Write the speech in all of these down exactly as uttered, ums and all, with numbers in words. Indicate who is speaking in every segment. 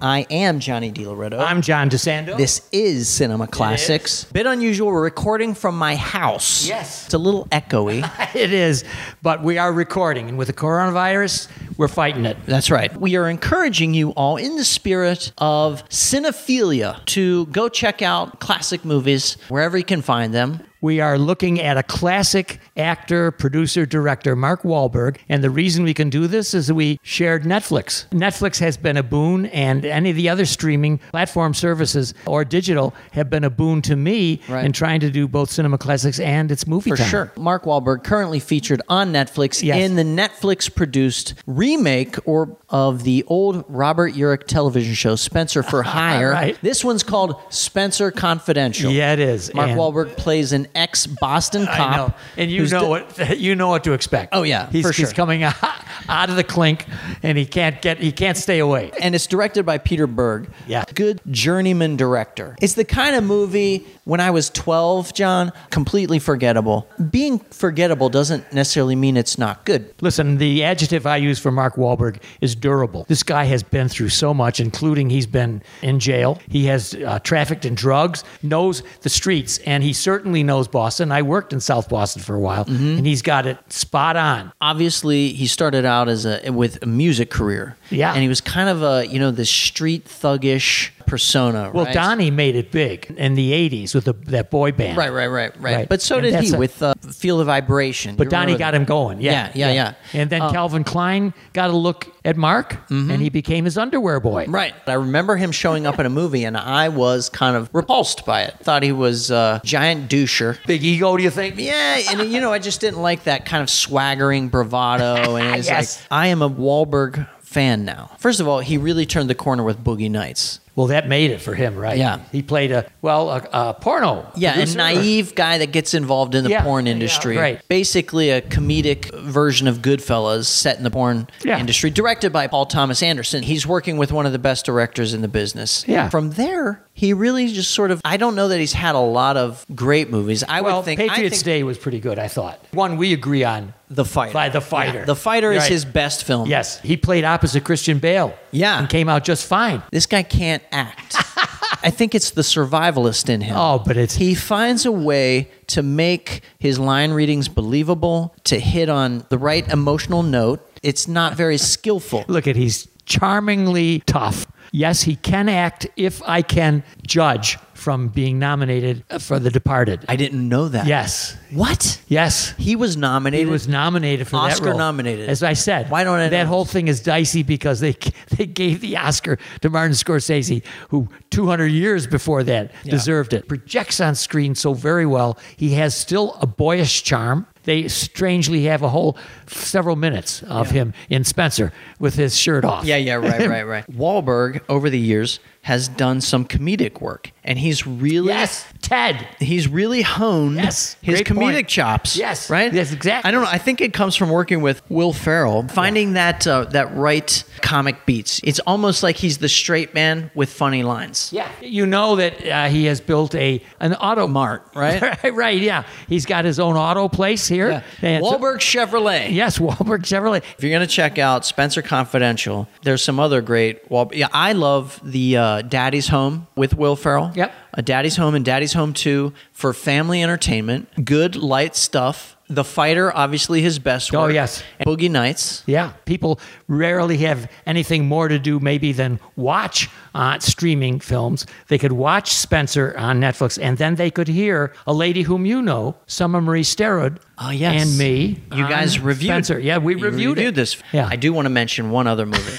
Speaker 1: I am Johnny DiLoretto.
Speaker 2: I'm John DeSando.
Speaker 1: This is Cinema Classics. Bit unusual. We're recording from my house.
Speaker 2: Yes.
Speaker 1: It's a little echoey.
Speaker 2: It is, but we are recording, and with the coronavirus, we're fighting it.
Speaker 1: That's right. We are encouraging you all in the spirit of cinephilia to go check out classic movies wherever you can find them.
Speaker 2: We are looking at a classic actor, producer, director, Mark Wahlberg. And the reason we can do this is that we shared Netflix. Netflix has been a boon, and any of the other streaming platform services or digital have been a boon to me
Speaker 1: right.
Speaker 2: in trying to do both Cinema Classics and its movie
Speaker 1: For
Speaker 2: time.
Speaker 1: sure. Mark Wahlberg currently featured on Netflix
Speaker 2: Yes.
Speaker 1: in the Netflix-produced remake or of the old Robert Urich television show, Spencer for Hire.
Speaker 2: Right.
Speaker 1: This one's called Spencer Confidential.
Speaker 2: Yeah, it is.
Speaker 1: Mark
Speaker 2: And-
Speaker 1: Wahlberg plays an ex-Boston cop.
Speaker 2: I know, and you
Speaker 1: who's
Speaker 2: know
Speaker 1: d-
Speaker 2: what you know what to expect.
Speaker 1: Oh, yeah,
Speaker 2: he's,
Speaker 1: for
Speaker 2: he's
Speaker 1: sure.
Speaker 2: coming out, out of the clink, and he can't get he can't stay away.
Speaker 1: And it's directed by Peter Berg.
Speaker 2: Yeah.
Speaker 1: Good journeyman director. It's the kind of movie, when I was twelve, John, completely forgettable. Being forgettable doesn't necessarily mean it's not good.
Speaker 2: Listen, the adjective I use for Mark Wahlberg is durable. This guy has been through so much, including he's been in jail. He has uh, trafficked in drugs, knows the streets, and he certainly knows Boston. I worked in South Boston for a while,
Speaker 1: Mm-hmm.
Speaker 2: and he's got it spot on.
Speaker 1: Obviously, he started out as a with a music career.
Speaker 2: Yeah.
Speaker 1: And he was kind of a, you know, this street thuggish persona,
Speaker 2: Well,
Speaker 1: right?
Speaker 2: Donnie made it big in the eighties with the, that boy band.
Speaker 1: Right, right, right, right.
Speaker 2: Right.
Speaker 1: But so
Speaker 2: And
Speaker 1: did
Speaker 2: that's
Speaker 1: he
Speaker 2: a-
Speaker 1: with uh, Feel the Vibration.
Speaker 2: But
Speaker 1: You
Speaker 2: Donnie
Speaker 1: remember
Speaker 2: got
Speaker 1: that?
Speaker 2: him going. Yeah,
Speaker 1: Yeah, yeah, yeah.
Speaker 2: And then
Speaker 1: Uh,
Speaker 2: Calvin Klein got a look at Mark, and he became his underwear boy.
Speaker 1: Right. I remember him showing up in a movie, and I was kind of repulsed by it. Thought he was a giant doucher.
Speaker 2: Big ego, do you think?
Speaker 1: Yeah, and you know, I just didn't like that kind of swaggering bravado. And it's
Speaker 2: Yes.
Speaker 1: like, I am a Wahlberg fan now. First of all, he really turned the corner with Boogie Nights.
Speaker 2: Well, that made it for him, right?
Speaker 1: Yeah.
Speaker 2: He played a, well, a, a porno.
Speaker 1: Yeah, a
Speaker 2: producer.
Speaker 1: naive guy that gets involved in the
Speaker 2: Yeah,
Speaker 1: porn
Speaker 2: yeah,
Speaker 1: industry.
Speaker 2: right.
Speaker 1: Basically a comedic version of Goodfellas set in the porn
Speaker 2: Yeah.
Speaker 1: industry, directed by Paul Thomas Anderson. He's working with one of the best directors in the business.
Speaker 2: Yeah.
Speaker 1: From there, he really just sort of, I don't know that he's had a lot of great movies. I
Speaker 2: Well,
Speaker 1: would think I
Speaker 2: Patriots
Speaker 1: think
Speaker 2: Day was pretty good, I thought. One we agree on.
Speaker 1: The Fighter.
Speaker 2: By The Fighter.
Speaker 1: Yeah, The Fighter is
Speaker 2: Right.
Speaker 1: his best film.
Speaker 2: Yes, he played opposite Christian Bale.
Speaker 1: Yeah.
Speaker 2: And came out just fine.
Speaker 1: This guy can't act. I think it's the survivalist in him.
Speaker 2: Oh, but it's...
Speaker 1: He finds a way to make his line readings believable, to hit on the right emotional note. It's not very skillful.
Speaker 2: Look at, he's charmingly tough. Yes, he can act if I can judge from being nominated for The Departed.
Speaker 1: I didn't know that.
Speaker 2: Yes.
Speaker 1: What?
Speaker 2: Yes.
Speaker 1: He was nominated?
Speaker 2: He was nominated for that
Speaker 1: Oscar
Speaker 2: role.
Speaker 1: nominated.
Speaker 2: As I said,
Speaker 1: Why don't I
Speaker 2: that
Speaker 1: know
Speaker 2: whole
Speaker 1: this?
Speaker 2: thing is dicey because they they gave the Oscar to Martin Scorsese, who two hundred years before that deserved it. Projects on screen so very well. He has still a boyish charm. They strangely have a whole several minutes of him in Spencer with his shirt off.
Speaker 1: Yeah, yeah, right, right, right. Wahlberg, over the years, has done some comedic work, and he's really...
Speaker 2: Yes, Ted.
Speaker 1: He's really honed
Speaker 2: Yes,
Speaker 1: his
Speaker 2: great
Speaker 1: comedic
Speaker 2: point.
Speaker 1: chops.
Speaker 2: Yes,
Speaker 1: right.
Speaker 2: yes, exactly.
Speaker 1: I don't know. I think it comes from working with Will Ferrell, finding that uh, that right comic beats. It's almost like he's the straight man with funny lines.
Speaker 2: Yeah, you know that uh, he has built a an auto
Speaker 1: Mart, right?
Speaker 2: right, right. Yeah, he's got his own auto place here.
Speaker 1: Yeah.
Speaker 2: And so-
Speaker 1: Wahlberg Chevrolet.
Speaker 2: yes, Wahlberg Chevrolet.
Speaker 1: If you're gonna check out Spencer Confidential, there's some other great Wahlberg. Yeah, I love the uh, Daddy's Home with Will Ferrell.
Speaker 2: Yep.
Speaker 1: A Daddy's Home and Daddy's Home two for family entertainment. Good light stuff. The Fighter, obviously his best work.
Speaker 2: Oh, yes.
Speaker 1: And Boogie Nights.
Speaker 2: Yeah, people rarely have anything more to do maybe than watch uh, streaming films. They could watch Spencer on Netflix, and then they could hear a lady whom you know, Summer Marie Sterrod,
Speaker 1: Oh, yes.
Speaker 2: and me.
Speaker 1: You guys
Speaker 2: on
Speaker 1: reviewed
Speaker 2: Spencer. Yeah, we
Speaker 1: you
Speaker 2: reviewed, it.
Speaker 1: this.
Speaker 2: Yeah.
Speaker 1: I do want to mention one other movie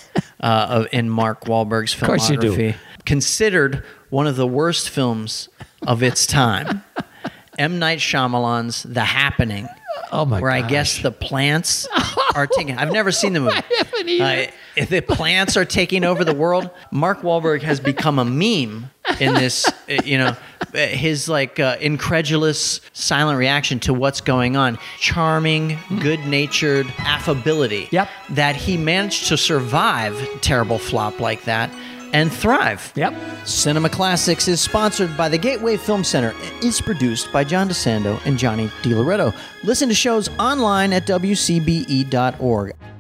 Speaker 1: uh, of- in Mark Wahlberg's filmography.
Speaker 2: course you do.
Speaker 1: Considered one of the worst films of its time. M. Night Shyamalan's The Happening.
Speaker 2: Oh my
Speaker 1: Where I
Speaker 2: gosh.
Speaker 1: guess the plants are taking... I've never seen the movie.
Speaker 2: I haven't either.
Speaker 1: Uh, if the plants are taking over the world, Mark Wahlberg has become a meme in this, uh, you know, uh, his like uh, incredulous silent reaction to what's going on. Charming, good-natured affability.
Speaker 2: Yep.
Speaker 1: That he managed to survive a terrible flop like that and thrive.
Speaker 2: Yep.
Speaker 1: Cinema Classics is sponsored by the Gateway Film Center and is produced by John DeSando and Johnny DiLoretto. Listen to shows online at W C B E dot org.